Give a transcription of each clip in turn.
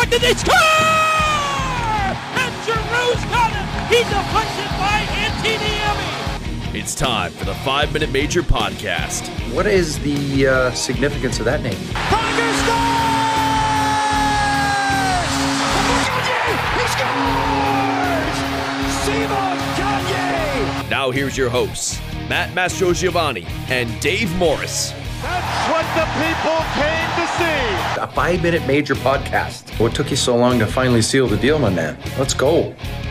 deflected, they score! And Giroux's got it! He deflects it by Antiniemi! It's time for the 5-Minute Major podcast. What is the significance of that name? Pronger scores! He scores! Simon Gagne! Now here's your hosts, Matt Mastrogiovanni and Dave Morris. That's what the people came to see. A 5-Minute Major podcast. What took you so long to finally seal the deal, my man? Let's go.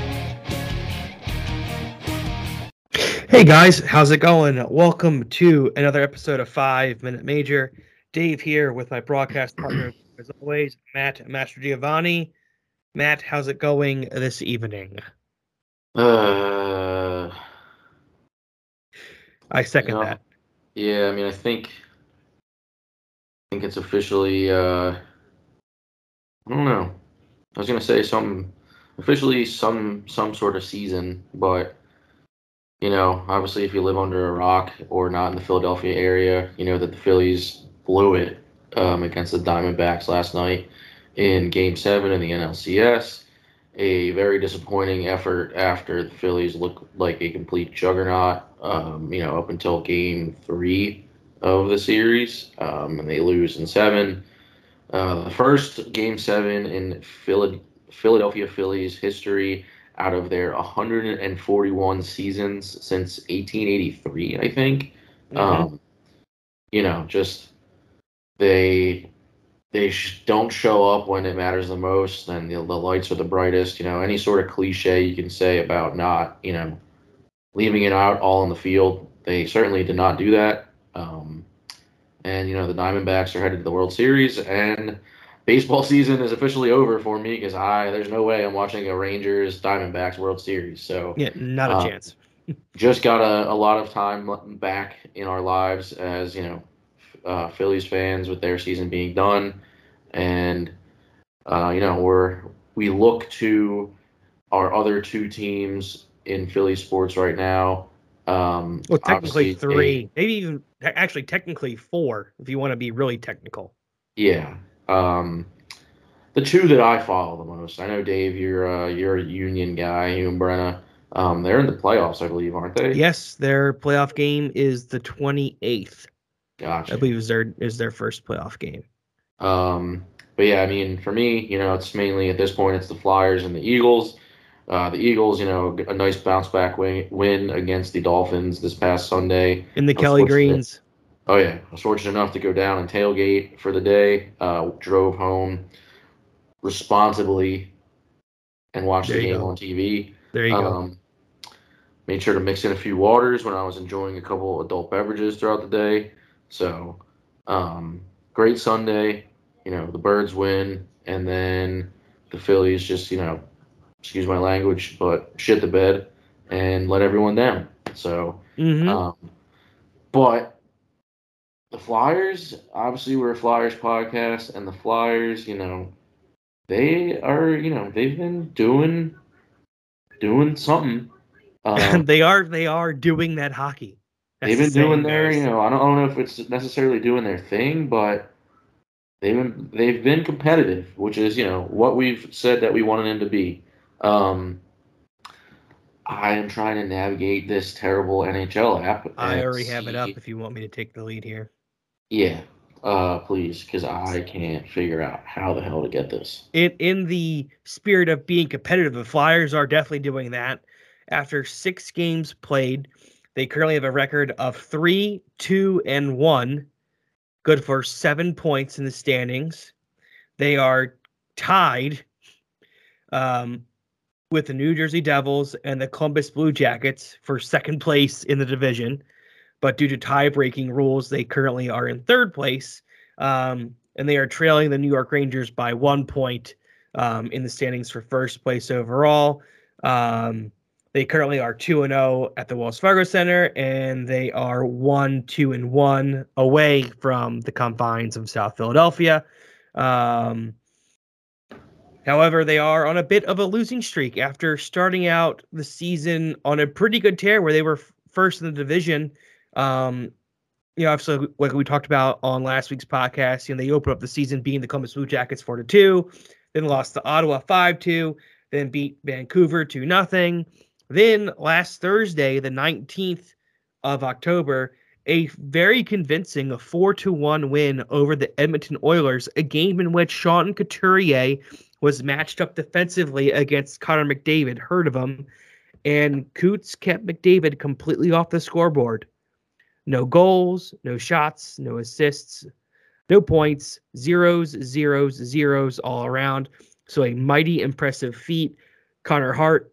Hey guys, how's it going? Welcome to another episode of 5-Minute Major. Dave here with my broadcast partner, as always, Matt Mastrogiovanni. Matt, how's it going this evening? I second that. Yeah, I mean, I think it's officially, I don't know. I was going to say some sort of season, but, you know, obviously if you live under a rock or not in the Philadelphia area, you know that the Phillies blew it against the Diamondbacks last night in Game 7 in the NLCS. A very disappointing effort after the Phillies looked like a complete juggernaut, up until Game 3 of the series, and they lose in 7. The first Game 7 in Philadelphia Phillies history out of their 141 seasons since 1883, I think. Just they don't show up when it matters the most, and the lights are the brightest. Any sort of cliche you can say about not, leaving it out all on the field, they certainly did not do that. The Diamondbacks are headed to the World Series, and baseball season is officially over for me because there's no way I'm watching a Rangers Diamondbacks World Series. So yeah, not a chance. Just got a lot of time back in our lives as Phillies fans with their season being done, and we look to our other two teams in Philly sports right now. Well, technically 3, maybe even actually technically 4 if you want to be really technical. Yeah. The two that I follow the most, I know Dave, you're a Union guy, you and Brenna. They're in the playoffs, I believe, aren't they? Yes, their playoff game is the 28th. Gotcha. I believe is their first playoff game. But yeah, I mean, for me, it's mainly at this point it's the Flyers and the Eagles. The Eagles, a nice bounce back win against the Dolphins this past Sunday. In the Kelly Greens. Oh yeah, I was fortunate enough to go down and tailgate for the day. Drove home responsibly and watched the game on TV. There you go. Made sure to mix in a few waters when I was enjoying a couple adult beverages throughout the day. So, great Sunday. The Birds win, and then the Phillies just, excuse my language, but shit the bed and let everyone down. So, but the Flyers, obviously we're a Flyers podcast, and the Flyers, they are, they've been doing something. They are doing that hockey. They've been doing their, I don't know if it's necessarily doing their thing, but they've been competitive, which is, what we've said that we wanted them to be. I am trying to navigate this terrible NHL app. I already have it up if you want me to take the lead here. Yeah, please, because I can't figure out how the hell to get this. In the spirit of being competitive, the Flyers are definitely doing that. After 6 games played, they currently have a record of 3-2-1, good for 7 points in the standings. They are tied with the New Jersey Devils and the Columbus Blue Jackets for second place in the division. But due to tie-breaking rules, they currently are in third place. And they are trailing the New York Rangers by 1 point in the standings for first place overall. They currently are 2-0 at the Wells Fargo Center, and they are 1-2-1 away from the confines of South Philadelphia. However, they are on a bit of a losing streak after starting out the season on a pretty good tear where they were first in the division. Obviously, like we talked about on last week's podcast, they opened up the season being the Columbus Blue Jackets 4-2. then lost to Ottawa 5-2, then beat Vancouver 2-0. Then last Thursday, the 19th of October, a very convincing 4-1 win over the Edmonton Oilers, a game in which Sean Couturier was matched up defensively against Connor McDavid. Heard of him. And Coots kept McDavid completely off the scoreboard. No goals, no shots, no assists, no points, zeros all around. So a mighty impressive feat. Carter Hart,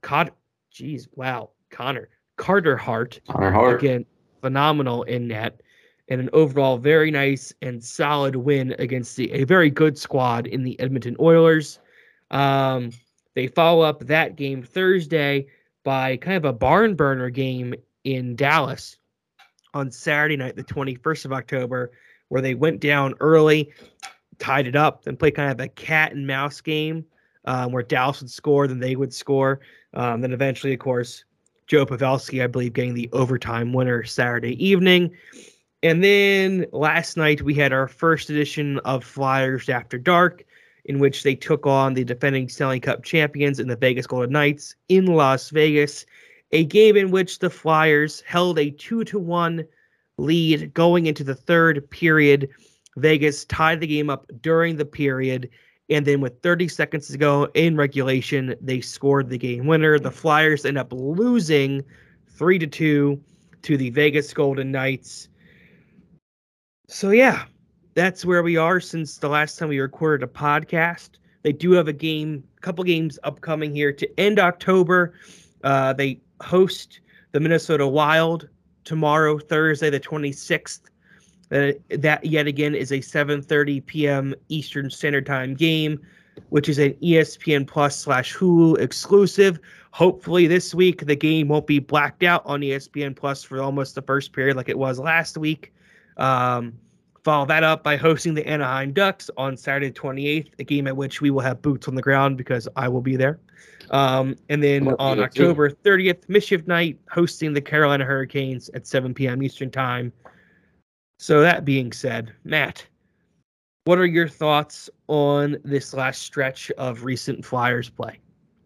again, phenomenal in net, and an overall very nice and solid win against a very good squad in the Edmonton Oilers. They follow up that game Thursday by kind of a barn burner game in Dallas on Saturday night, the 21st of October, where they went down early, tied it up, and played kind of a cat and mouse game where Dallas would score, then they would score. Then eventually, of course, Joe Pavelski, I believe, getting the overtime winner Saturday evening. And then last night, we had our first edition of Flyers After Dark, in which they took on the defending Stanley Cup champions in the Vegas Golden Knights in Las Vegas, a game in which the Flyers held a 2-1 lead going into the third period. Vegas tied the game up during the period, and then with 30 seconds to go in regulation, they scored the game winner. The Flyers end up losing 3-2 to the Vegas Golden Knights. So yeah, that's where we are since the last time we recorded a podcast. They do have a couple games upcoming here to end October. They host the Minnesota Wild tomorrow, Thursday, the 26th. That yet again is a 7:30 p.m. Eastern Standard Time game, which is an ESPN Plus / Hulu exclusive. Hopefully this week the game won't be blacked out on ESPN Plus for almost the first period like it was last week. Follow that up by hosting the Anaheim Ducks on Saturday the 28th, a game at which we will have boots on the ground because I will be there. And then on October 30th, Mischief Night, hosting the Carolina Hurricanes at 7 p.m. Eastern Time. So that being said, Matt, what are your thoughts on this last stretch of recent Flyers play?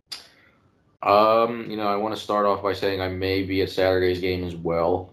I want to start off by saying I may be at Saturday's game as well.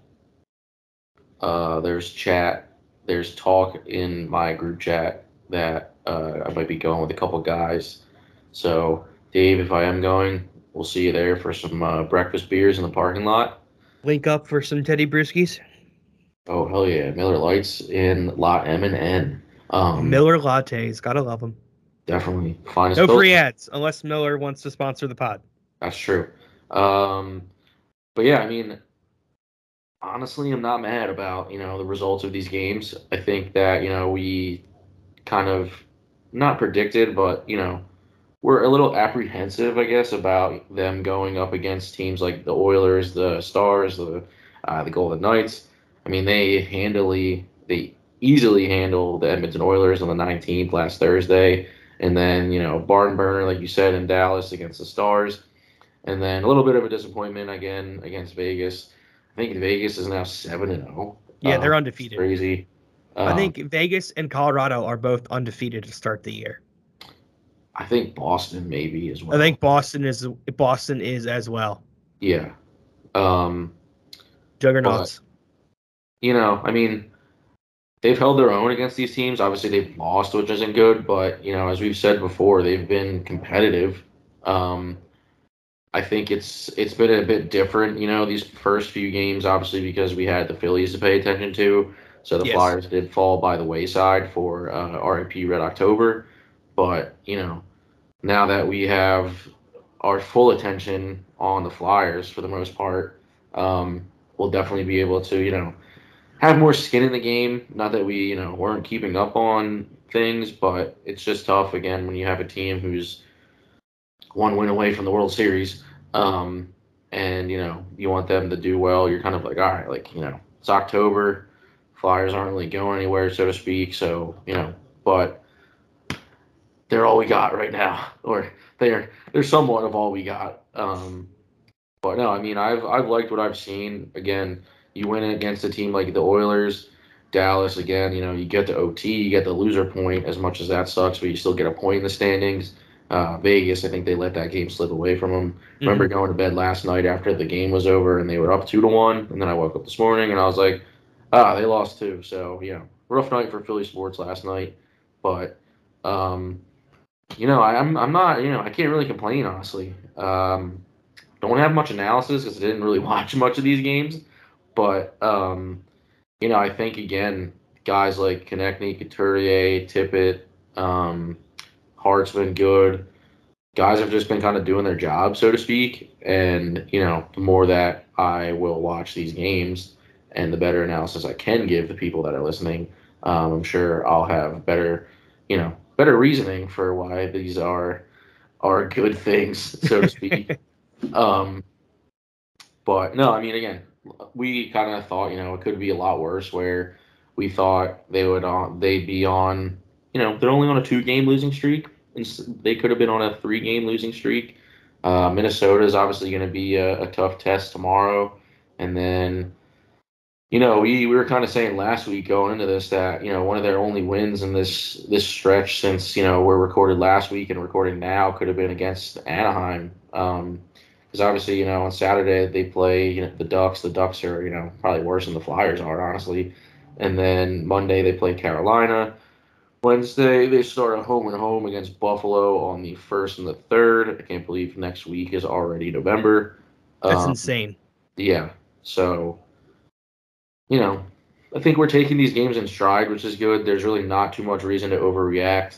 There's talk in my group chat that I might be going with a couple guys. So, Dave, if I am going, we'll see you there for some breakfast beers in the parking lot. Link up for some Teddy Brewskis. Oh, hell yeah. Miller Lights in Lot M and N. Miller Lattes. Gotta love them. Definitely. Finest no filter. free ads, unless Miller wants to sponsor the pod. That's true. But yeah, I mean, honestly, I'm not mad about, the results of these games. I think that, we kind of not predicted, but, we're a little apprehensive, I guess, about them going up against teams like the Oilers, the Stars, the Golden Knights. I mean, they easily handle the Edmonton Oilers on the 19th last Thursday. And then, barn burner, like you said, in Dallas against the Stars. And then a little bit of a disappointment again against Vegas. I think Vegas is now 7-0. Yeah, they're undefeated. Crazy. I think Vegas and Colorado are both undefeated to start the year. I think Boston maybe as well. I think Boston is as well. Yeah. Juggernauts. I mean, they've held their own against these teams. Obviously, they've lost, which isn't good. But, as we've said before, they've been competitive. I think it's been a bit different, these first few games, obviously, because we had the Phillies to pay attention to. So the Flyers did fall by the wayside for RIP Red October. But, now that we have our full attention on the Flyers for the most part, we'll definitely be able to, have more skin in the game. Not that we, weren't keeping up on things, but it's just tough, again, when you have a team who's one win away from the World Series, and, you want them to do well. You're kind of like, all right, it's October. Flyers aren't really going anywhere, so to speak. So, but they're all we got right now, or they're somewhat of all we got. But no, I mean, I've liked what I've seen. Again, you win against a team like the Oilers, Dallas, again, you get the OT, you get the loser point, as much as that sucks, but you still get a point in the standings. Vegas, I think they let that game slip away from them. Remember going to bed last night after the game was over and they were up 2-1, and then I woke up this morning and I was like, they lost too. So, rough night for Philly sports last night. But, I'm not, I can't really complain, honestly. Don't have much analysis because I didn't really watch much of these games. But, I think, again, guys like Konechny, Couturier, Tippett, Hart's been good. Guys have just been kind of doing their job, so to speak. And, the more that I will watch these games and the better analysis I can give the people that are listening, I'm sure I'll have better reasoning for why these are good things, so to speak. But no, again, we kind of thought, it could be a lot worse, where we thought they'd be on, they're only on a 2-game losing streak, and they could have been on a 3-game losing streak. Minnesota is obviously going to be a tough test tomorrow. And then, we were kind of saying last week going into this that, one of their only wins in this stretch since, we're recorded last week and recording now could have been against Anaheim. Because obviously, on Saturday they play, the Ducks. The Ducks are, probably worse than the Flyers are, honestly. And then Monday they play Carolina. Wednesday they start a home and home against Buffalo on the 1st and the 3rd. I can't believe next week is already November. That's insane. Yeah. So, I think we're taking these games in stride, which is good. There's really not too much reason to overreact.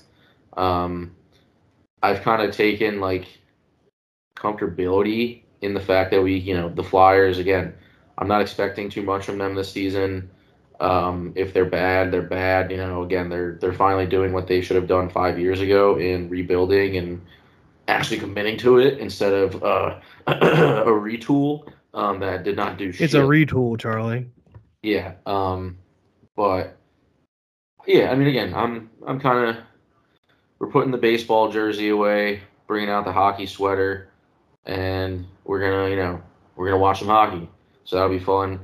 I've kind of taken comfortability in the fact that we, the Flyers, again, I'm not expecting too much from them this season. If they're bad, they're bad. Again, they're finally doing what they should have done 5 years ago in rebuilding and actually committing to it instead of a retool that did not do shit. It's a retool, Charlie. Yeah. But yeah, again, I'm kind of, we're putting the baseball jersey away, bringing out the hockey sweater, and we're gonna watch some hockey. So that'll be fun.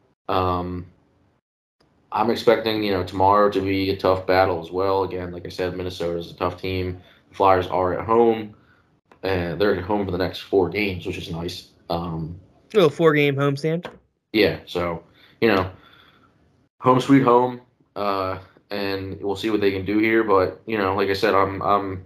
I'm expecting, tomorrow to be a tough battle as well. Again, like I said, Minnesota is a tough team. The Flyers are at home, and they're at home for the next 4 games, which is nice. A little 4-game homestand. Yeah, so, home sweet home, and we'll see what they can do here. But, like I said, I'm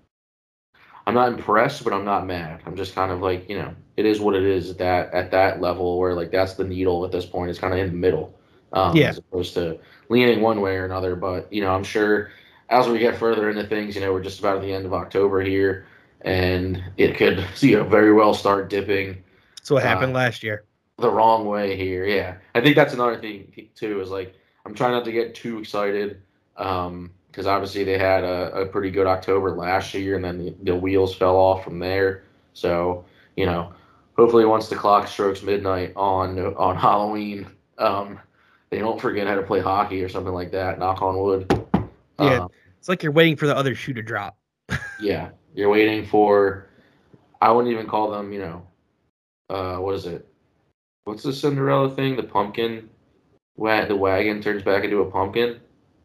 not impressed, but I'm not mad. I'm just kind of like, it is what it is at that level where, that's the needle at this point. It's kind of in the middle. As opposed to leaning one way or another. But, I'm sure as we get further into things, we're just about at the end of October here, and it could, very well start dipping. That's what happened last year. The wrong way here, yeah. I think that's another thing, too, is, I'm trying not to get too excited because obviously they had a pretty good October last year, and then the wheels fell off from there. So, hopefully once the clock strokes midnight on Halloween, they don't forget how to play hockey or something like that, knock on wood. Yeah, it's like you're waiting for the other shoe to drop. Yeah, you're waiting for, I wouldn't even call them, what is it? What's the Cinderella thing? The pumpkin? The wagon turns back into a pumpkin?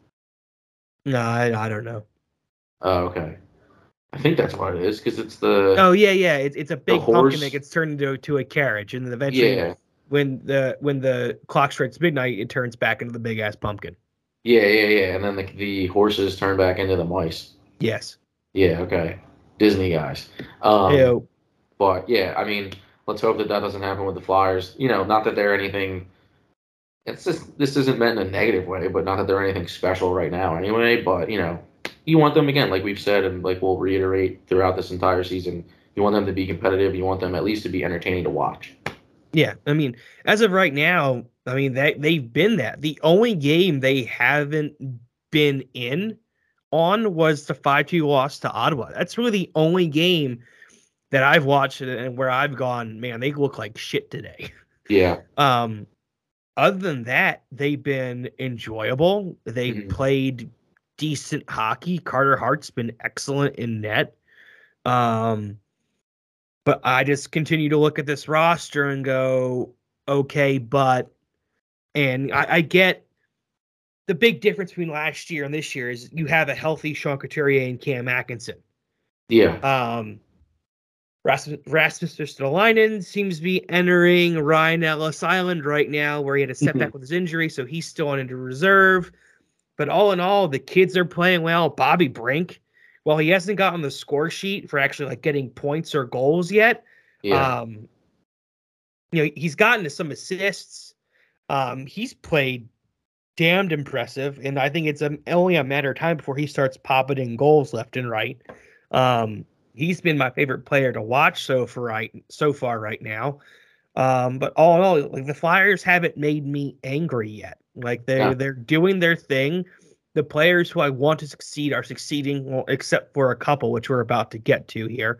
No, I don't know. Oh, okay. I think that's what it is, because it's the... Oh, yeah. It's a big pumpkin that gets turned into a carriage, and then eventually... Yeah. When the clock strikes midnight, it turns back into the big ass pumpkin. Yeah, and then the horses turn back into the mice. Yes. Yeah. Okay. Disney guys. Ew. But yeah, let's hope that doesn't happen with the Flyers. Not that they're anything. It's just, this isn't meant in a negative way, but not that they're anything special right now anyway. But you want them, again, like we've said, and we'll reiterate throughout this entire season. You want them to be competitive. You want them at least to be entertaining to watch. Yeah, as of right now, they've been that. The only game they haven't been in on was the 5-2 loss to Ottawa. That's really the only game that I've watched and where I've gone, man, they look like shit today. Yeah. Other than that, they've been enjoyable. They've played decent hockey. Carter Hart's been excellent in net. But I just continue to look at this roster and go, okay, and I get the big difference between last year and this year is you have a healthy Sean Couturier and Cam Atkinson. Yeah. Rasmus Ristolainen seems to be entering Ryan Ellis Island right now, where he had a setback with his injury, so he's still on into reserve. But all in all, the kids are playing well. Bobby Brink, while he hasn't gotten the score sheet for actually like getting points or goals yet, he's gotten to some assists. He's played damned impressive, and I think it's only a matter of time before he starts popping in goals left and right. He's been my favorite player to watch so far right now. But all in all, like, the Flyers haven't made me angry yet. Like they're doing their thing. The players who I want to succeed are succeeding, well, except for a couple, which we're about to get to here.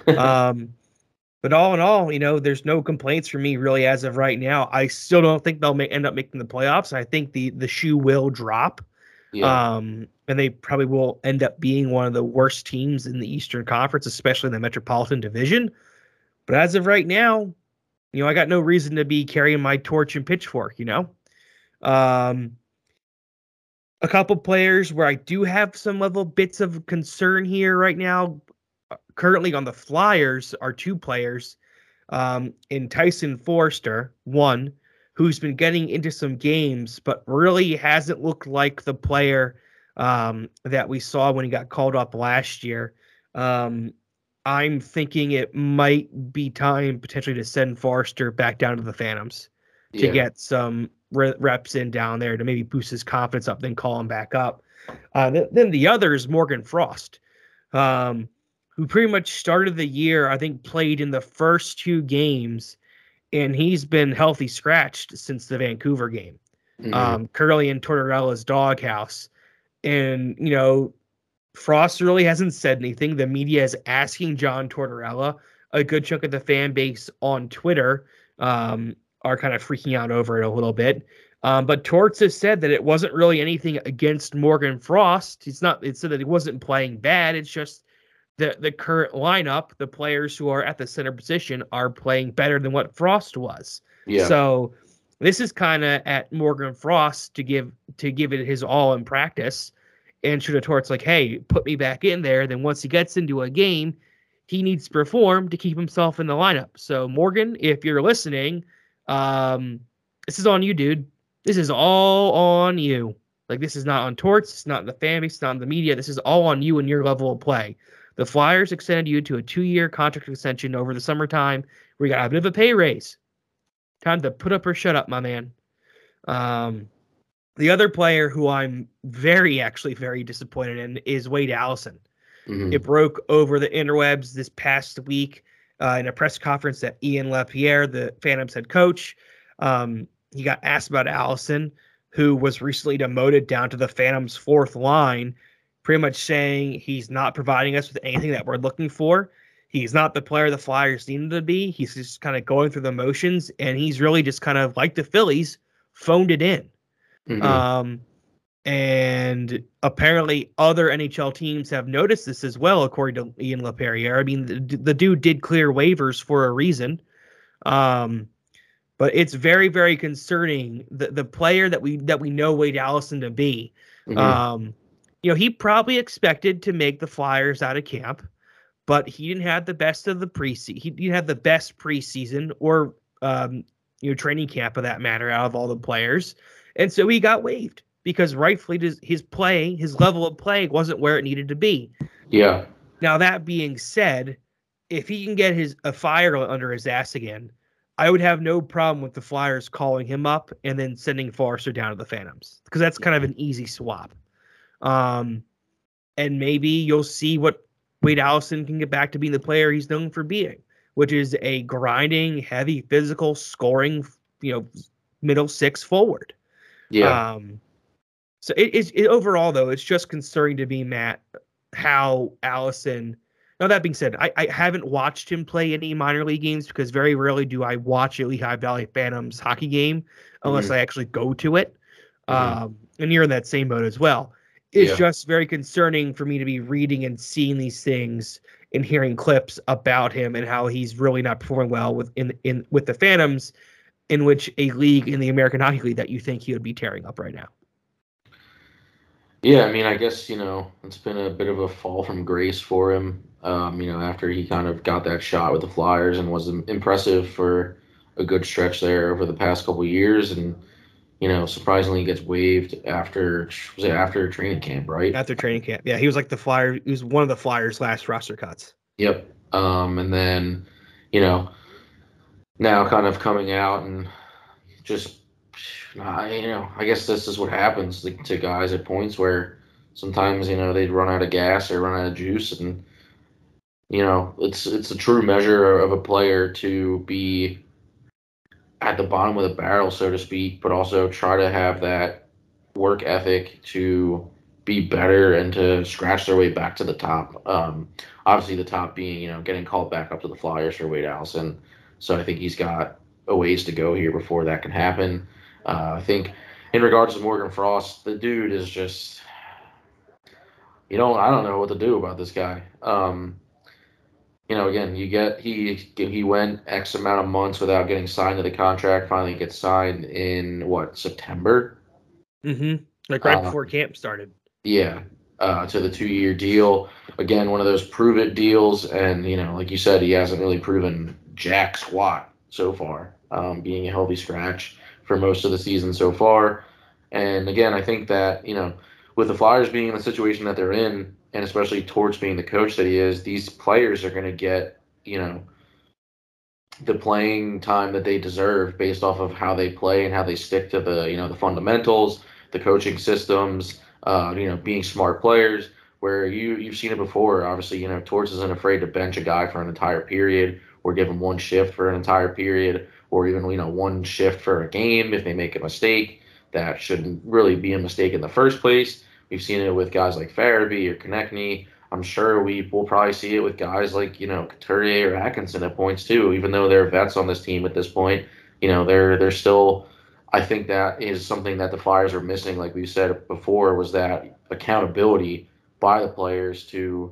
But all in all, there's no complaints from me really as of right now. I still don't think they'll end up making the playoffs. I think the shoe will drop. Yeah. And they probably will end up being one of the worst teams in the Eastern Conference, especially in the Metropolitan Division. But as of right now, I got no reason to be carrying my torch and pitchfork, A couple players where I do have some level bits of concern here right now, currently on the Flyers, are two players, in Tyson Foerster, one, who's been getting into some games, but really hasn't looked like the player that we saw when he got called up last year. I'm thinking it might be time potentially to send Foerster back down to the Phantoms to get some reps in down there to maybe boost his confidence up, then call him back up. Then the other is Morgan Frost, who pretty much started the year, I think played in the first two games, and he's been healthy scratched since the Vancouver game. Currently in Tortorella's doghouse. And, Frost really hasn't said anything. The media is asking John Tortorella. A good chunk of the fan base on Twitter are kind of freaking out over it a little bit. But Torts has said that it wasn't really anything against Morgan Frost. It said that he wasn't playing bad. It's just the current lineup, the players who are at the center position are playing better than what Frost was. Yeah. So this is kind of at Morgan Frost to give it his all in practice. And should a Torts like, hey, put me back in there, then once he gets into a game, he needs to perform to keep himself in the lineup. So Morgan, if you're listening, this is on you, dude. This is all on you. Like, this is not on Torts. It's not in the fan base. It's not in the media. This is all on you and your level of play. The Flyers extended you to a 2-year contract extension over the summertime. We got a bit of a pay raise. Time to put up or shut up, my man. The other player who I'm very disappointed in is Wade Allison. It broke over the interwebs this past week in a press conference that Ian LaPierre, the Phantoms head coach, he got asked about Allison, who was recently demoted down to the Phantoms' fourth line, pretty much saying he's not providing us with anything that we're looking for. He's not the player the Flyers needed to be. He's just kind of going through the motions, and he's really just kind of, like the Phillies, phoned it in. And apparently other NHL teams have noticed this as well, according to Ian LaPierre. I mean, the dude did clear waivers for a reason. But it's very, very concerning. The player that we know Wade Allison to be, he probably expected to make the Flyers out of camp, but he didn't have the best of the preseason. He didn't have the best preseason or training camp, of that matter, out of all the players. And so he got waived because rightfully his level of play wasn't where it needed to be. Yeah. Now, that being said, if he can get a fire under his ass again, I would have no problem with the Flyers calling him up and then sending Foerster down to the Phantoms, because that's kind of an easy swap. And maybe you'll see what Wade Allison can get back to being the player he's known for being, which is a grinding, heavy, physical, scoring, middle six forward. Yeah. So it overall, though, it's just concerning to me, Matt, how Allison. Now, that being said, I haven't watched him play any minor league games, because very rarely do I watch a Lehigh Valley Phantoms hockey game unless I actually go to it. And you're in that same boat as well. It's just very concerning for me to be reading and seeing these things and hearing clips about him and how he's really not performing well with the Phantoms, in which a league in the American Hockey League that you think he would be tearing up right now. Yeah, I mean, I guess, it's been a bit of a fall from grace for him, after he kind of got that shot with the Flyers and was impressive for a good stretch there over the past couple of years. And, surprisingly gets waived after training camp, right? After training camp. Yeah, he was like the Flyer. He was one of the Flyers' last roster cuts. Yep. And then, now kind of coming out and just, I guess this is what happens to guys at points where sometimes, they run out of gas or run out of juice. And, it's a true measure of a player to be at the bottom of the barrel, so to speak, but also try to have that work ethic to be better and to scratch their way back to the top. Obviously, the top being, getting called back up to the Flyers for Wade Allison. So I think he's got a ways to go here before that can happen. I think in regards to Morgan Frost, the dude is just, I don't know what to do about this guy. Again, he went X amount of months without getting signed to the contract. Finally gets signed in September? Mm-hmm. Like right before camp started. Yeah. To the 2-year deal. Again, one of those prove it deals. And, like you said, he hasn't really proven jack squat so far, being a healthy scratch for most of the season so far. And again, I think that, with the Flyers being in the situation that they're in, and especially Torts being the coach that he is, these players are going to get, the playing time that they deserve based off of how they play and how they stick to the, the fundamentals, the coaching systems, being smart players, where you've seen it before. Obviously, Torts isn't afraid to bench a guy for an entire period or give him one shift for an entire period or even, one shift for a game if they make a mistake. That shouldn't really be a mistake in the first place. We've seen it with guys like Farabee or Konechny. I'm sure we'll probably see it with guys like, Couturier or Atkinson at points too, even though they're vets on this team at this point. They're still, I think that is something that the Flyers are missing, like we said before, was that accountability by the players to,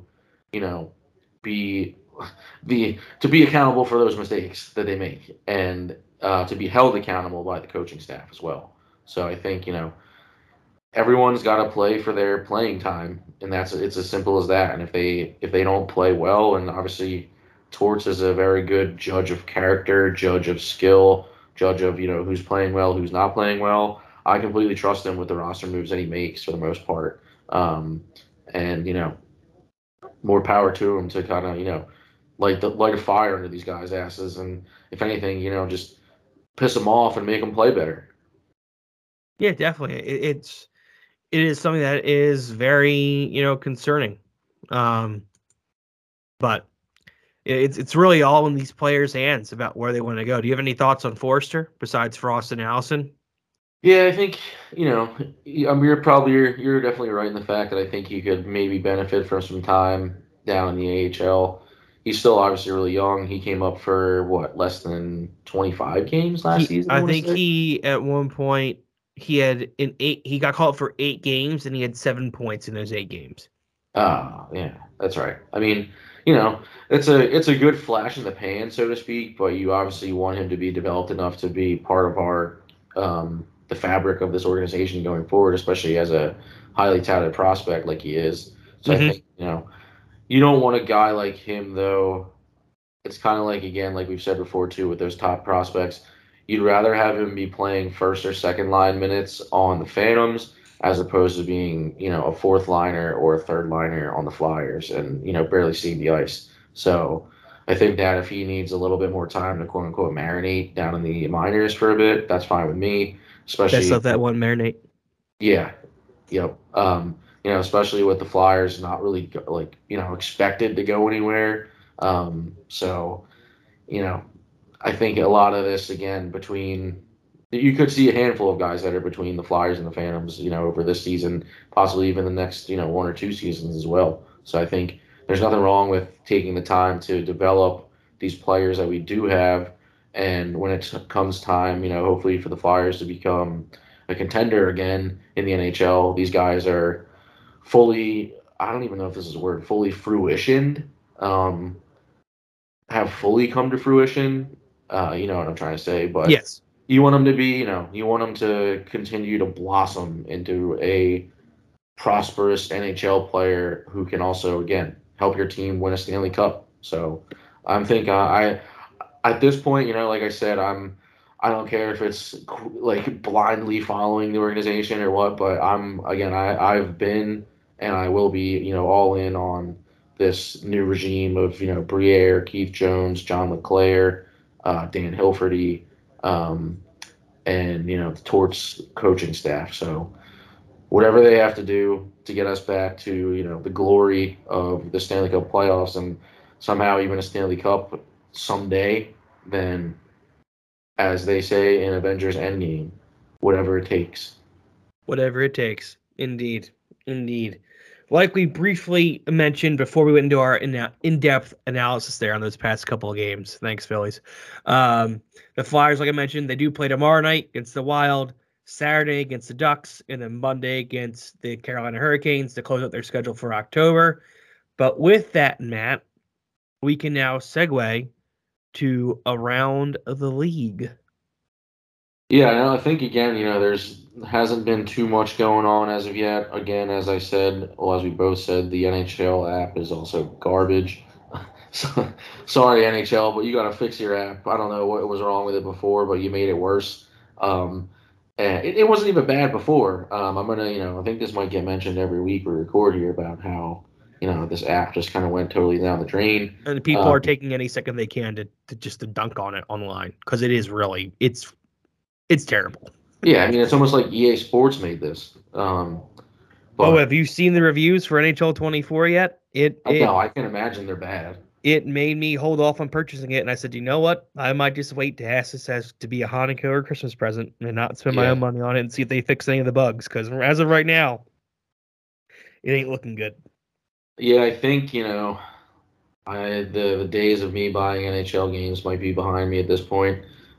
be accountable for those mistakes that they make and to be held accountable by the coaching staff as well. So I think, everyone's got to play for their playing time, and it's as simple as that. And if they don't play well, and obviously Torts is a very good judge of character, judge of skill, judge of who's playing well, who's not playing well. I completely trust him with the roster moves that he makes for the most part, and more power to him to kind of light a fire under these guys' asses, and if anything, just piss them off and make them play better. Yeah, definitely. It is something that is very, concerning. But it's really all in these players' hands about where they want to go. Do you have any thoughts on Forster besides Frost and Allison? Yeah, I think, you're definitely right in the fact that I think he could maybe benefit from some time down in the AHL. He's still obviously really young. He came up for less than 25 games last season? I think he, at one point, he got called for 8 games and he had 7 points in those 8 games. Oh, yeah, that's right. I mean, it's a good flash in the pan, so to speak, but you obviously want him to be developed enough to be part of our the fabric of this organization going forward, especially as a highly touted prospect like he is. So I think, you don't want a guy like him, though. It's kind of like, again, like we've said before, too, with those top prospects, you'd rather have him be playing first or second line minutes on the Phantoms as opposed to being, a fourth liner or a third liner on the Flyers and, barely seeing the ice. So I think that if he needs a little bit more time to quote unquote marinate down in the minors for a bit, that's fine with me. Especially best of that one marinate. Yeah. Yep. Especially with the Flyers not really expected to go anywhere. So, I think a lot of this, again, you could see a handful of guys that are between the Flyers and the Phantoms, over this season, possibly even the next, 1 or 2 seasons as well. So I think there's nothing wrong with taking the time to develop these players that we do have. And when it comes time, hopefully for the Flyers to become a contender again in the NHL, these guys are fully, I don't even know if this is a word, fully fruitioned, have fully come to fruition. You know what I'm trying to say, but yes, you want them to be, you want them to continue to blossom into a prosperous NHL player who can also, again, help your team win a Stanley Cup. So I'm thinking I at this point, like I said, I don't care if it's like blindly following the organization or what, but I've been and I will be, all in on this new regime of, Briere, Keith Jones, John LeClaire, Dan Hilferty, and, the Torts coaching staff. So whatever they have to do to get us back to, the glory of the Stanley Cup playoffs and somehow even a Stanley Cup someday, then as they say in Avengers Endgame, whatever it takes. Whatever it takes. Indeed. Indeed. Like we briefly mentioned before we went into our in-depth analysis there on those past couple of games. Thanks, Phillies. The Flyers, like I mentioned, they do play tomorrow night against the Wild, Saturday against the Ducks, and then Monday against the Carolina Hurricanes to close out their schedule for October. But with that, Matt, we can now segue to around the league. Yeah, I think again, there's hasn't been too much going on as of yet. Again, as I said, as we both said, the NHL app is also garbage. So, sorry, NHL, but you got to fix your app. I don't know what was wrong with it before, but you made it worse. And it wasn't even bad before. I'm gonna, I think this might get mentioned every week we record here about how, this app just kind of went totally down the drain. And people are taking any second they can to dunk on it online because it is really it's terrible. Yeah, I mean it's almost like EA Sports made this. Have you seen the reviews for NHL 24 yet? No, I can imagine they're bad. It made me hold off on purchasing it, and I said, you know what? I might just wait to ask this as to be a Hanukkah or Christmas present and not spend my own money on it and see if they fix any of the bugs. Because as of right now, it ain't looking good. Yeah, I think the days of me buying NHL games might be behind me at this point.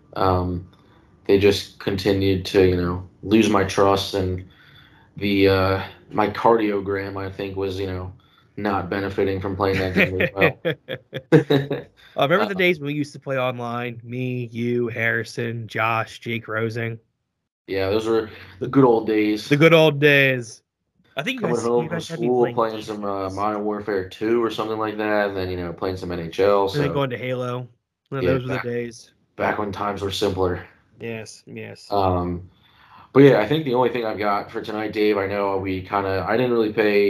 They just continued to lose my trust, and the my cardiogram I think was not benefiting from playing that game as well. Remember the days when we used to play online? Me, you, Harrison, Josh, Jake Rosing. Yeah, those were the good old days. The good old days. I think coming home from school, playing some Modern Warfare 2 or something like that, and then playing some NHL. And then going to Halo. Those were the days. Back when times were simpler. Yes. But yeah, I think the only thing I've got for tonight, Dave, I know I didn't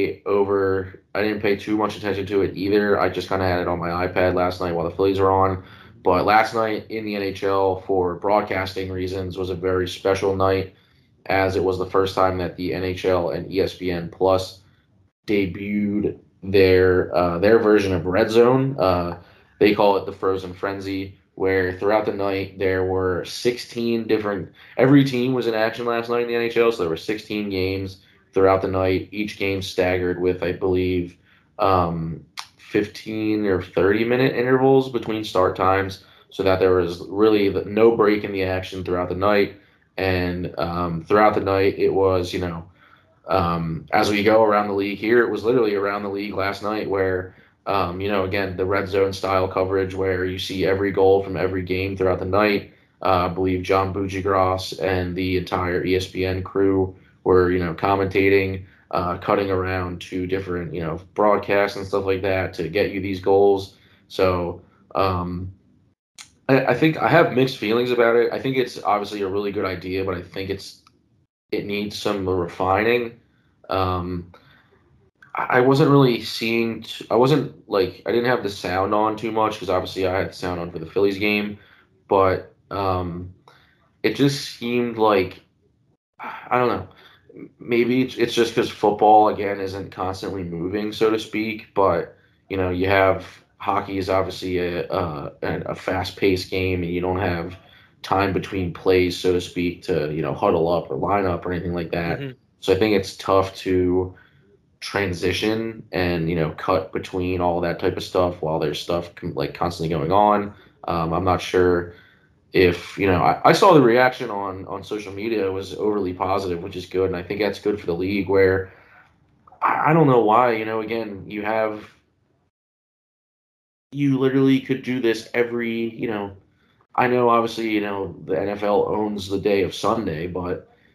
pay too much attention to it either. I just kind of had it on my iPad last night while the Phillies were on. But last night in the NHL, for broadcasting reasons, was a very special night, as it was the first time that the NHL and ESPN Plus debuted their version of Red Zone. They call it the Frozen Frenzy, where throughout the night there were 16 different – every team was in action last night in the NHL, so there were 16 games throughout the night, each game staggered with, I believe, 15 or 30-minute intervals between start times, so that there was really no break in the action throughout the night. And throughout the night, it was, as we go around the league here, it was literally around the league last night where – again, the red zone style coverage where you see every goal from every game throughout the night. I believe John Buccigross and the entire ESPN crew were, commentating, cutting around to different, broadcasts and stuff like that to get you these goals. So I think I have mixed feelings about it. I think it's obviously a really good idea, but I think it needs some refining. I wasn't really seeing. I didn't have the sound on too much because obviously I had the sound on for the Phillies game, but it just seemed like I don't know. Maybe it's just because football again isn't constantly moving, so to speak. But you have hockey is obviously a fast-paced game, and you don't have time between plays, so to speak, to huddle up or line up or anything like that. Mm-hmm. So I think it's tough to transition and cut between all that type of stuff while there's stuff constantly going on. I'm not sure if I saw the reaction on social media was overly positive, which is good, and I think that's good for the league where I don't know why again you literally could do this every I know obviously the NFL owns the day of Sunday, but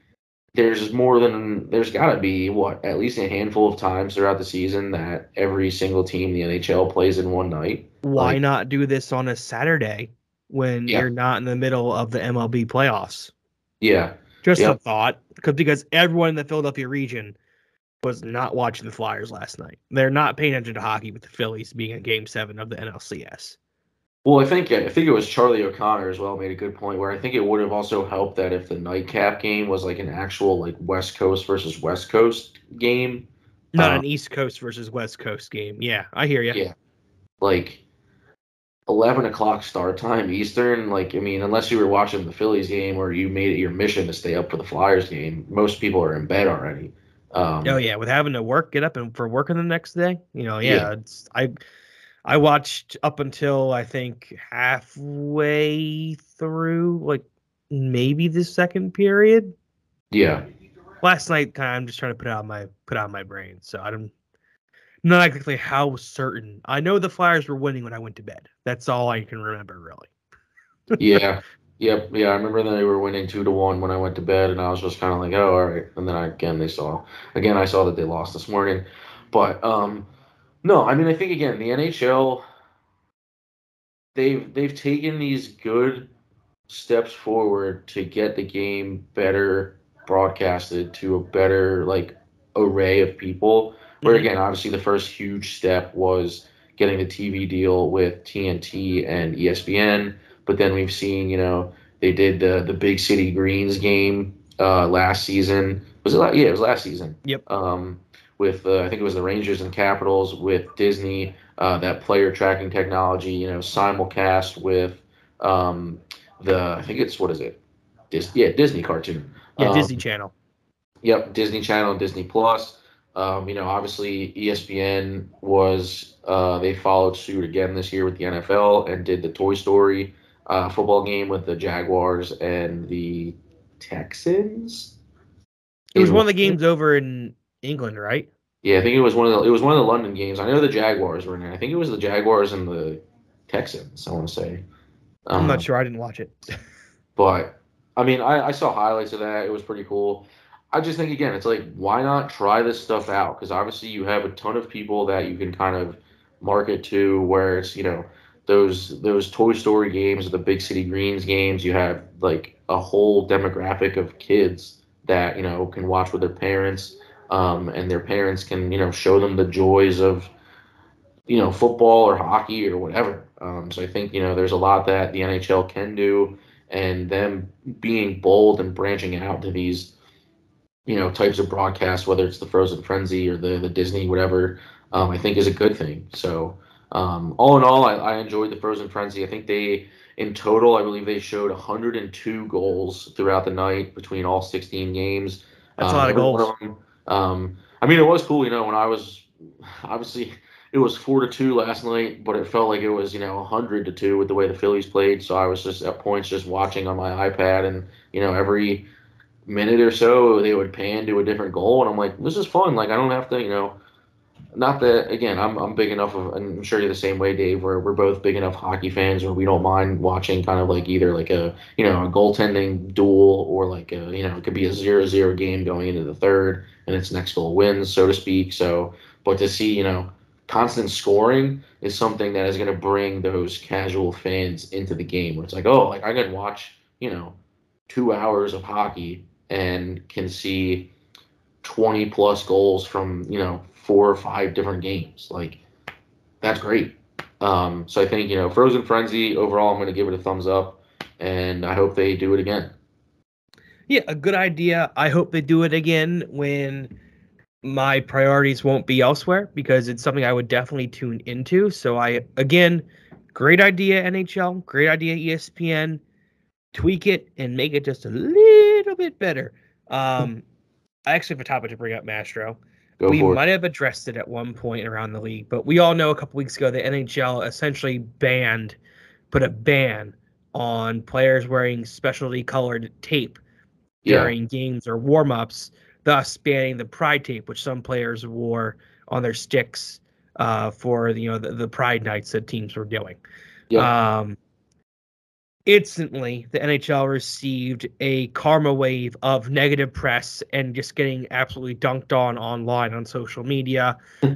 there's got to be at least a handful of times throughout the season that every single team in the NHL plays in one night. Why not do this on a Saturday when you're not in the middle of the MLB playoffs? Yeah. Just a thought, because everyone in the Philadelphia region was not watching the Flyers last night. They're not paying attention to hockey with the Phillies being in Game 7 of the NLCS. Well, I think it was Charlie O'Connor as well made a good point where I think it would have also helped that if the nightcap game was like an actual like West Coast versus West Coast game, not an East Coast versus West Coast game. Yeah, I hear you. Yeah, like 11 o'clock start time Eastern. Like, I mean, unless you were watching the Phillies game or you made it your mission to stay up for the Flyers game, most people are in bed already. Oh yeah, with having to get up and for working the next day. It's I watched up until I think halfway through, like maybe the second period. Yeah. Last night, I'm just trying to put out my brain, so I'm not exactly how certain. I know the Flyers were winning when I went to bed. That's all I can remember, really. Yeah. Yep. Yeah. I remember they were winning 2-1 when I went to bed, and I was just kind of like, oh, all right. And then I saw that they lost this morning, but no, I mean, I think again, the NHL, they've taken these good steps forward to get the game better broadcasted to a better like array of people. Where again, obviously, the first huge step was getting the TV deal with TNT and ESPN. But then we've seen, they did the Big City Greens game last season. Was it? Yeah, it was last season. Yep. With I think it was the Rangers and Capitals with Disney, that player tracking technology, simulcast with I think it's, what is it? Disney cartoon. Yeah, Disney Channel. Yep, Disney Channel and Disney Plus. Obviously ESPN was they followed suit again this year with the NFL and did the Toy Story football game with the Jaguars and the Texans. It was one of the games over in England, right? Yeah, I think it was one of the London games. I know the Jaguars were in it. I think it was the Jaguars and the Texans, I want to say. I'm not sure. I didn't watch it. But I mean, I saw highlights of that. It was pretty cool. I just think, again, it's like, why not try this stuff out? Because obviously you have a ton of people that you can kind of market to, where it's, those Toy Story games or the Big City Greens games. You have like a whole demographic of kids that, can watch with their parents. And their parents can, show them the joys of, football or hockey or whatever. So I think, there's a lot that the NHL can do, and them being bold and branching out to these, types of broadcasts, whether it's the Frozen Frenzy or the Disney, whatever, I think is a good thing. So all in all, I enjoyed the Frozen Frenzy. I think in total, I believe they showed 102 goals throughout the night between all 16 games. That's a lot of goals. I mean, it was cool, when I was, obviously, it was 4-2 last night, but it felt like it was, 100-2 with the way the Phillies played. So I was just at points just watching on my iPad, and, every minute or so they would pan to a different goal. And I'm like, this is fun. Like, I don't have to, not that, again, I'm big enough of, and I'm sure you're the same way, Dave, where we're both big enough hockey fans where we don't mind watching kind of like either like a goaltending duel or like it could be a 0-0 game going into the third and its next goal wins, so to speak. So, but to see, constant scoring is something that is going to bring those casual fans into the game, where it's like, oh, like I can watch, 2 hours of hockey and can see 20 plus goals from, 4 or 5 different games. Like, that's great. So I think, Frozen Frenzy, overall, I'm going to give it a thumbs up, and I hope they do it again. Yeah, a good idea. I hope they do it again when my priorities won't be elsewhere, because it's something I would definitely tune into. So great idea, NHL, great idea, ESPN. Tweak it and make it just a little bit better. I actually have a topic to bring up, Mastro. We might have addressed it at one point around the league, but we all know a couple weeks ago the NHL essentially put a ban on players wearing specialty colored tape during games or warm-ups, thus banning the pride tape, which some players wore on their sticks for the pride nights that teams were doing. instantly the NHL received a karma wave of negative press and just getting absolutely dunked on online on social media.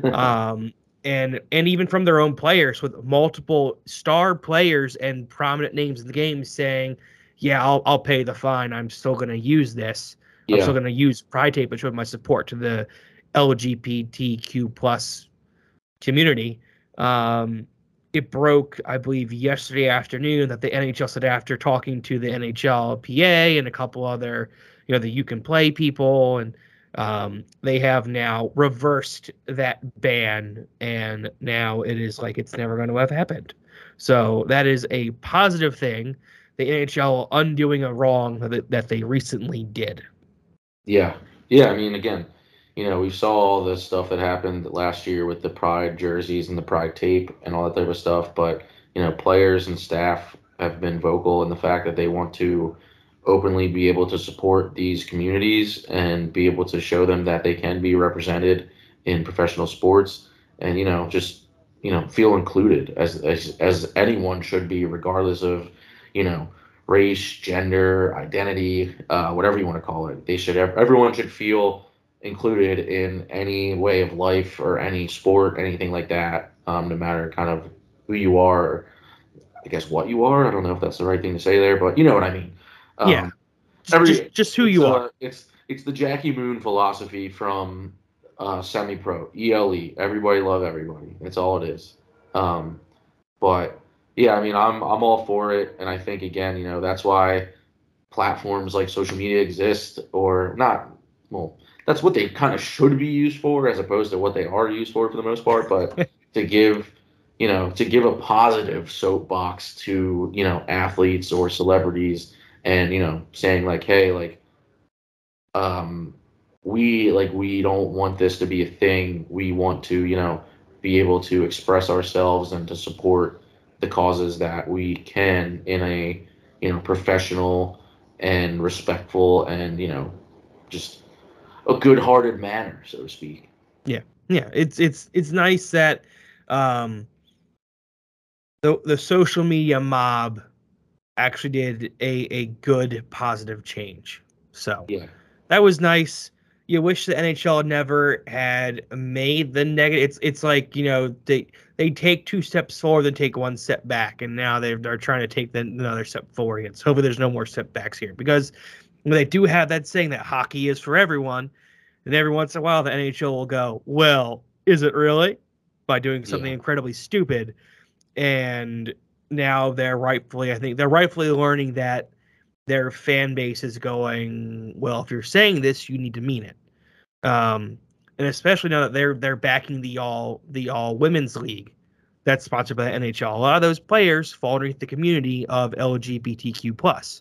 And even from their own players, with multiple star players and prominent names in the game saying, yeah, I'll pay the fine. I'm still going to use this. I'm still going to use Pride Tape and show my support to the LGBTQ plus community. It broke, I believe, yesterday afternoon that the NHL said, after talking to the NHLPA and a couple other, the You Can Play people, and they have now reversed that ban, and now it is like it's never going to have happened. So that is a positive thing. The NHL undoing a wrong that they recently did. Yeah. I mean, again, we saw all the stuff that happened last year with the Pride jerseys and the Pride tape and all that type of stuff. But, players and staff have been vocal in the fact that they want to openly be able to support these communities and be able to show them that they can be represented in professional sports and, just, feel included as anyone should be, regardless of, race, gender, identity, whatever you want to call it. Everyone should feel included in any way of life or any sport, anything like that, no matter kind of who you are, or I guess what you are. I don't know if that's the right thing to say there, but you know what I mean. Yeah, just who you are. It's the Jackie Moon philosophy from semi-pro, ELE. Everybody love everybody. That's all it is. But yeah, I mean, I'm all for it, and I think again, that's why platforms like social media exist, or not. Well, that's what they kind of should be used for, as opposed to what they are used for the most part. But to give a positive soapbox to athletes or celebrities, and saying like, hey, like, we don't want this to be a thing. We want to be able to express ourselves and to support the causes that we can in a professional and respectful and just a good-hearted manner, so to speak. Yeah. It's nice that the social media mob actually did a good positive change. So yeah, that was nice. You wish the NHL never had made the negative. It's like, they take 2 steps forward, then take 1 step back, and now they're trying to take another step forward again. So hopefully there's no more step backs here, because when they do have that saying that hockey is for everyone, and every once in a while the NHL will go, well, is it really? By doing something incredibly stupid. And now they're rightfully learning that their fan base is going, well, if you're saying this, you need to mean it. And especially now that they're backing the all women's league that's sponsored by the NHL. A lot of those players fall underneath the community of LGBTQ+.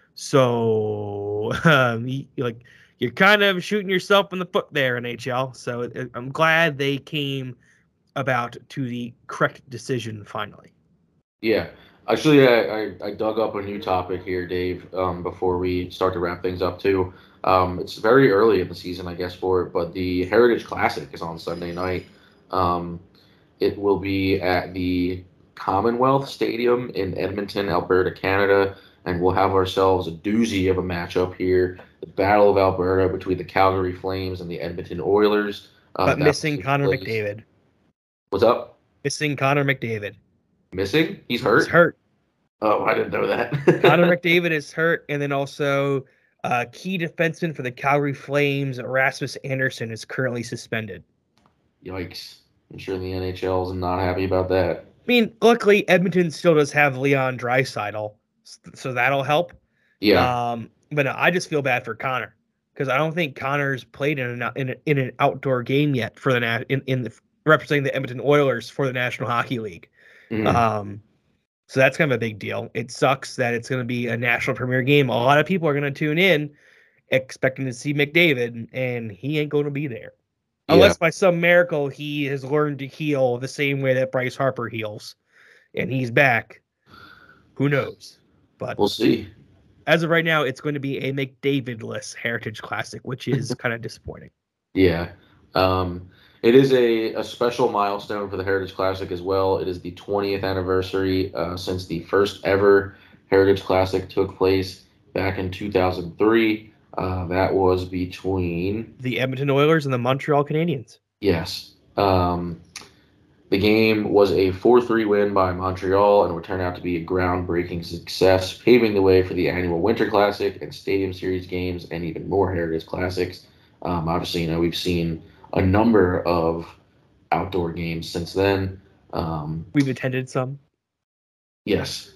So you're kind of shooting yourself in the foot there, NHL. So I'm glad they came about to the correct decision finally. Yeah. Actually, I dug up a new topic here, Dave, before we start to wrap things up, too. It's very early in the season, I guess, for it, but the Heritage Classic is on Sunday night. It will be at the Commonwealth Stadium in Edmonton, Alberta, Canada, and we'll have ourselves a doozy of a matchup here. The Battle of Alberta between the Calgary Flames and the Edmonton Oilers. But missing Connor McDavid. What's up? Missing Connor McDavid. Missing? He's hurt? He's hurt. Oh, I didn't know that. Connor McDavid is hurt, and then also key defenseman for the Calgary Flames, Rasmus Anderson, is currently suspended. Yikes. I'm sure the NHL is not happy about that. I mean, luckily, Edmonton still does have Leon Draisaitl, so that'll help. Yeah. But no, I just feel bad for Connor, because I don't think Connor's played in an outdoor game yet for representing the Edmonton Oilers for the National Hockey League. Mm-hmm. So that's kind of a big deal. It sucks that it's going to be a national premier game. A lot of people are going to tune in expecting to see McDavid, and he ain't going to be there. Yeah. Unless by some miracle he has learned to heal the same way that Bryce Harper heals, and he's back. Who knows? But we'll see. As of right now, it's going to be a McDavid-less Heritage Classic, which is kind of disappointing. Yeah. It is a special milestone for the Heritage Classic as well. It is the 20th anniversary since the first ever Heritage Classic took place back in 2003. That was between the Edmonton Oilers and the Montreal Canadiens. Yes. The game was a 4-3 win by Montreal and would turn out to be a groundbreaking success, paving the way for the annual Winter Classic and Stadium Series games and even more Heritage Classics. Obviously, we've seen a number of outdoor games since then. We've attended some. Yes.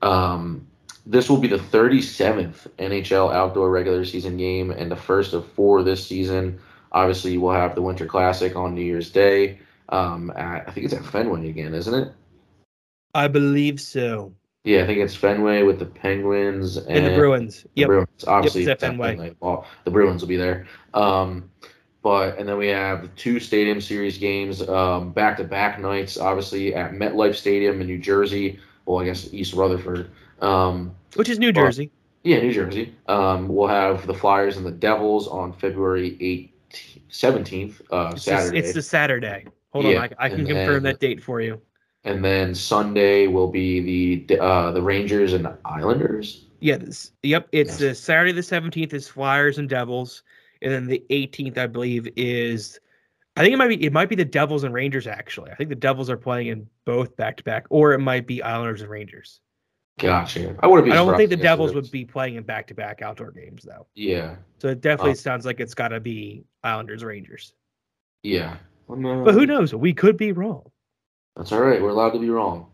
This will be the 37th NHL outdoor regular season game and the first of 4 this season. Obviously, we'll have the Winter Classic on New Year's Day. I think it's at Fenway again, isn't it? I believe so. Yeah, I think it's Fenway with the Penguins and the Bruins. Yep. Bruins. Obviously, it's at Fenway. Well, the Bruins will be there. And then we have 2 Stadium Series games, back-to-back nights, obviously at MetLife Stadium in New Jersey. Well, I guess East Rutherford. Which is New Jersey. Yeah, New Jersey. We'll have the Flyers and the Devils on February 17th, Saturday. It's the Saturday. Hold on, I can confirm that date for you. And then Sunday will be the Rangers and the Islanders. It's the Saturday the 17th is Flyers and Devils, and then the 18th I believe is, I think it might be the Devils and Rangers actually. I think the Devils are playing in both back to back, or it might be Islanders and Rangers. Gotcha. I don't think the Devils would be playing in back to back outdoor games though. Yeah. So it definitely sounds like it's got to be Islanders Rangers. Yeah. But who knows? We could be wrong. That's all right. We're allowed to be wrong.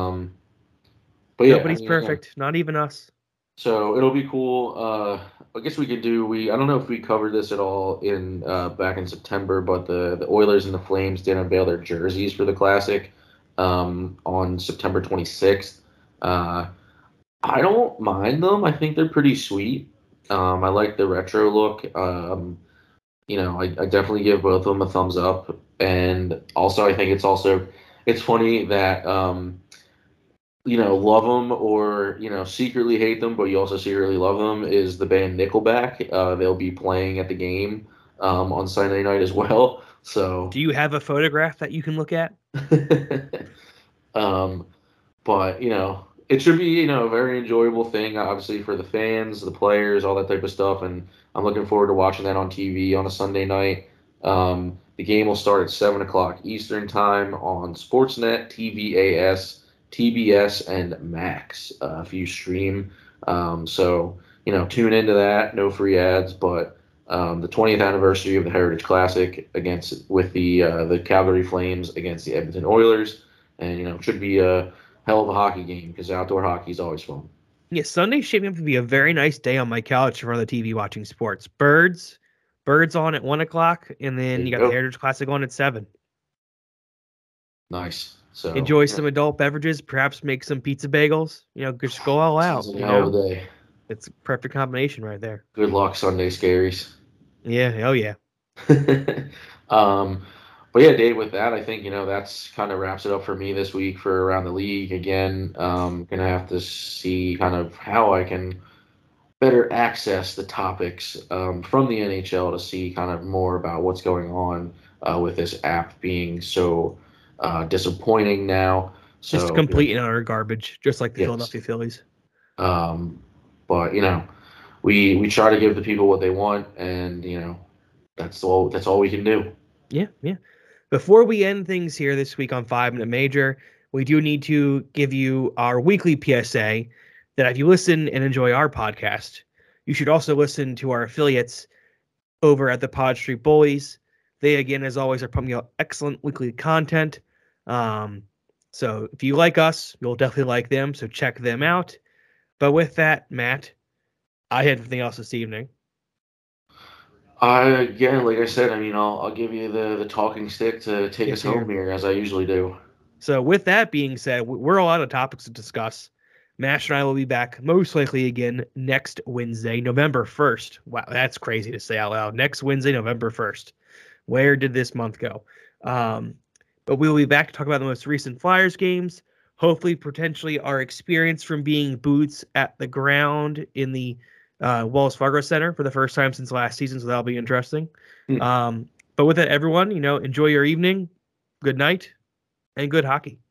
But yeah, nobody's perfect. Not even us. So it'll be cool. I guess we could do. I don't know if we covered this at all in back in September, but the Oilers and the Flames did unveil their jerseys for the Classic on September 26th. I don't mind them. I think they're pretty sweet. I like the retro look. I definitely give both of them a thumbs up. And also, I think it's funny that, love them or, secretly hate them, but you also secretly love them is the band Nickelback. They'll be playing at the game on Sunday night as well. So, do you have a photograph that you can look at? But, it should be, a very enjoyable thing, obviously, for the fans, the players, all that type of stuff. And I'm looking forward to watching that on TV on a Sunday night. The game will start at 7 o'clock Eastern Time on Sportsnet, TVAS, TBS, and Max if you stream. So, tune into that. No free ads, but the 20th anniversary of the Heritage Classic with the Calgary Flames against the Edmonton Oilers. And, it should be a hell of a hockey game because outdoor hockey is always fun. Yeah, Sunday's shaping up to be a very nice day on my couch in front of the TV watching sports. Birds on at 1 o'clock, and then you got the Heritage Classic on at 7. Nice. So enjoy some adult beverages, perhaps make some pizza bagels. Just go all out. Hell of a day. It's a perfect combination right there. Good luck, Sunday Scaries. Yeah. Oh yeah. But yeah, Dave, with that, I think, that's kind of wraps it up for me this week for Around the League. Again, going to have to see kind of how I can better access the topics from the NHL to see kind of more about what's going on with this app being so disappointing now. So, just complete and utter garbage, just like the Philadelphia Phillies. But, we try to give the people what they want, and, that's all we can do. Yeah. Before we end things here this week on 5 Minute Major, we do need to give you our weekly PSA that if you listen and enjoy our podcast, you should also listen to our affiliates over at the Pod Street Bullies. They, again, as always, are pumping out excellent weekly content. So if you like us, you'll definitely like them, so check them out. But with that, Matt, I had nothing else this evening. Again, like I said, I'll give you the talking stick to take us home here, as I usually do. So with that being said, we're all out of topics to discuss. Mash and I will be back most likely again next Wednesday, November 1st. Wow, that's crazy to say out loud. Next Wednesday, November 1st. Where did this month go? But we'll be back to talk about the most recent Flyers games. Hopefully, potentially our experience from being boots at the ground in the Wells Fargo Center for the first time since last season, so that'll be interesting. But with that, everyone, enjoy your evening, good night, and good hockey.